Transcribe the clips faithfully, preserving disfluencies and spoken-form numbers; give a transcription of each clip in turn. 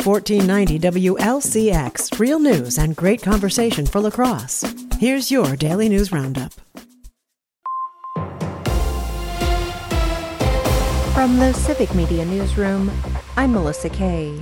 fourteen ninety W L C X, real news and great conversation for La Crosse. Here's your Daily News Roundup. From the Civic Media Newsroom, I'm Melissa Kay.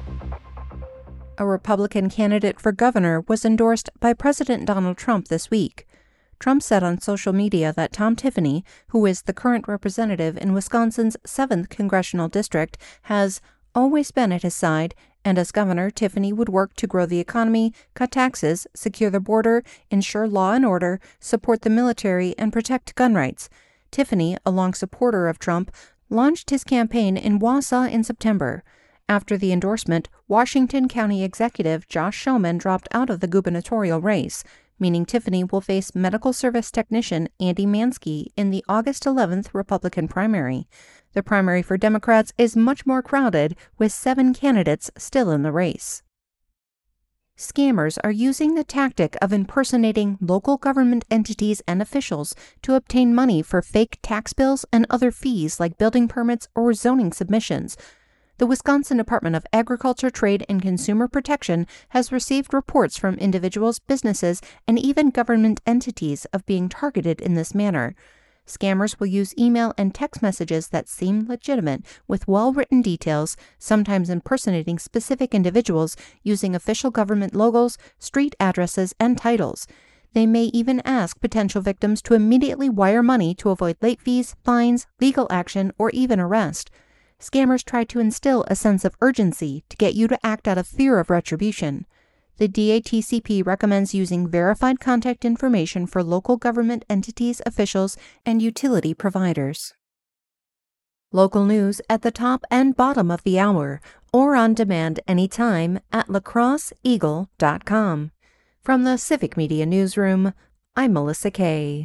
A Republican candidate for governor was endorsed by President Donald Trump this week. Trump said on social media that Tom Tiffany, who is the current representative in Wisconsin's seventh Congressional District, has always been at his side, and as governor, Tiffany would work to grow the economy, cut taxes, secure the border, ensure law and order, support the military, and protect gun rights. Tiffany, a long supporter of Trump, launched his campaign in Wausau in September. After the endorsement, Washington County Executive Josh Shulman dropped out of the gubernatorial race, meaning Tiffany will face medical service technician Andy Mansky in the August eleventh Republican primary. The primary for Democrats is much more crowded, with seven candidates still in the race. Scammers are using the tactic of impersonating local government entities and officials to obtain money for fake tax bills and other fees like building permits or zoning submissions. The Wisconsin Department of Agriculture, Trade, and Consumer Protection has received reports from individuals, businesses, and even government entities of being targeted in this manner. Scammers will use email and text messages that seem legitimate with well-written details, sometimes impersonating specific individuals using official government logos, street addresses, and titles. They may even ask potential victims to immediately wire money to avoid late fees, fines, legal action, or even arrest. Scammers try to instill a sense of urgency to get you to act out of fear of retribution. The D A T C P recommends using verified contact information for local government entities, officials, and utility providers. Local news at the top and bottom of the hour, or on demand anytime at la crosse eagle dot com. From the Civic Media Newsroom, I'm Melissa Kay.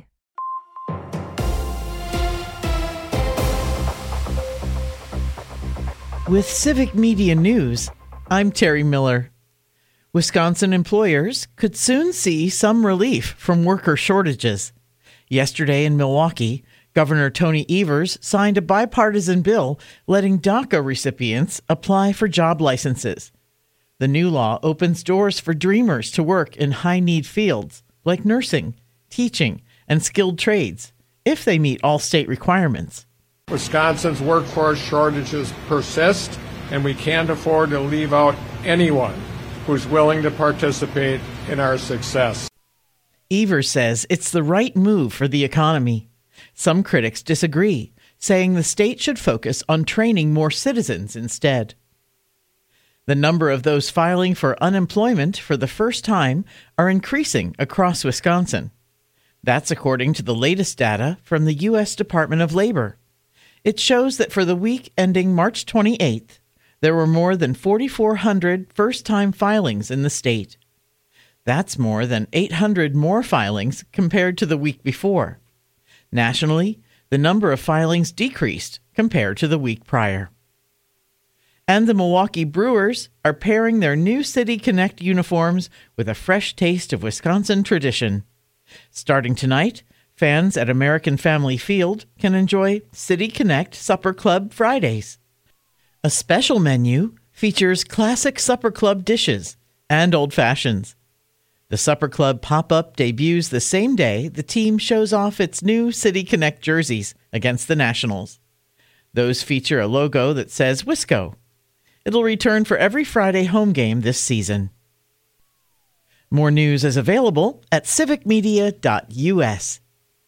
With Civic Media News, I'm Terry Miller. Wisconsin employers could soon see some relief from worker shortages. Yesterday in Milwaukee, Governor Tony Evers signed a bipartisan bill letting DACA recipients apply for job licenses. The new law opens doors for dreamers to work in high-need fields like nursing, teaching, and skilled trades, if they meet all state requirements. Wisconsin's workforce shortages persist, and we can't afford to leave out anyone who's willing to participate in our success. Evers says it's the right move for the economy. Some critics disagree, saying the state should focus on training more citizens instead. The number of those filing for unemployment for the first time are increasing across Wisconsin. That's according to the latest data from the U S Department of Labor. It shows that for the week ending March twenty-eighth, there were more than four thousand four hundred first-time filings in the state. That's more than eight hundred more filings compared to the week before. Nationally, the number of filings decreased compared to the week prior. And the Milwaukee Brewers are pairing their new City Connect uniforms with a fresh taste of Wisconsin tradition. Starting tonight, fans at American Family Field can enjoy City Connect Supper Club Fridays. A special menu features classic Supper Club dishes and old fashions. The Supper Club pop-up debuts the same day the team shows off its new City Connect jerseys against the Nationals. Those feature a logo that says Wisco. It'll return for every Friday home game this season. More news is available at civic media dot u s.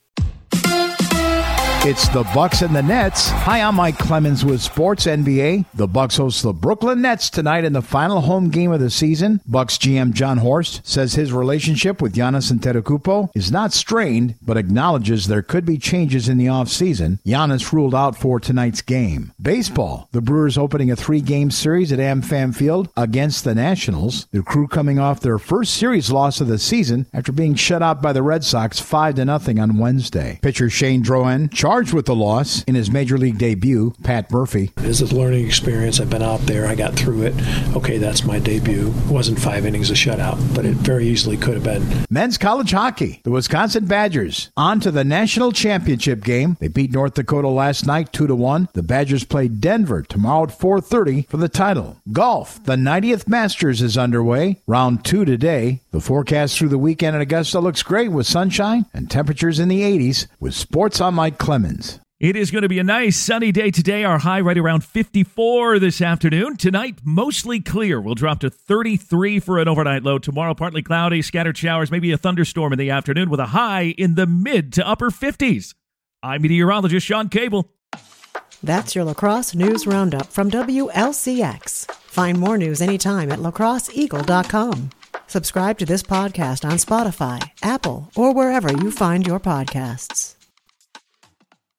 It's the Bucks and the Nets. Hi, I'm Mike Clemens with Sports N B A. The Bucks host the Brooklyn Nets tonight in the final home game of the season. Bucks G M John Horst says his relationship with Giannis Antetokounmpo is not strained, but acknowledges there could be changes in the offseason. Giannis ruled out for tonight's game. Baseball. The Brewers opening a three-game series at AmFam Field against the Nationals. The Crew coming off their first series loss of the season after being shut out by the Red Sox five to nothing on Wednesday. Pitcher Shane Drohan charged with the loss in his Major League debut, Pat Murphy. It is a learning experience. I've been out there. I got through it. Okay, that's my debut. It wasn't five innings of shutout, but it very easily could have been. Men's college hockey. The Wisconsin Badgers on to the national championship game. They beat North Dakota last night two to one. The Badgers play Denver tomorrow at four thirty for the title. Golf. The ninetieth Masters is underway. Round two today. The forecast through the weekend at Augusta looks great with sunshine and temperatures in the eighties. With sports, I'm Mike Clemens. It is going to be a nice sunny day today. Our high right around fifty-four this afternoon. Tonight, mostly clear. We'll drop to thirty-three for an overnight low. Tomorrow, partly cloudy, scattered showers, maybe a thunderstorm in the afternoon with a high in the mid to upper fifties. I'm meteorologist Sean Cable. That's your La Crosse News Roundup from W L C X. Find more news anytime at la crosse eagle dot com. Subscribe to this podcast on Spotify, Apple, or wherever you find your podcasts.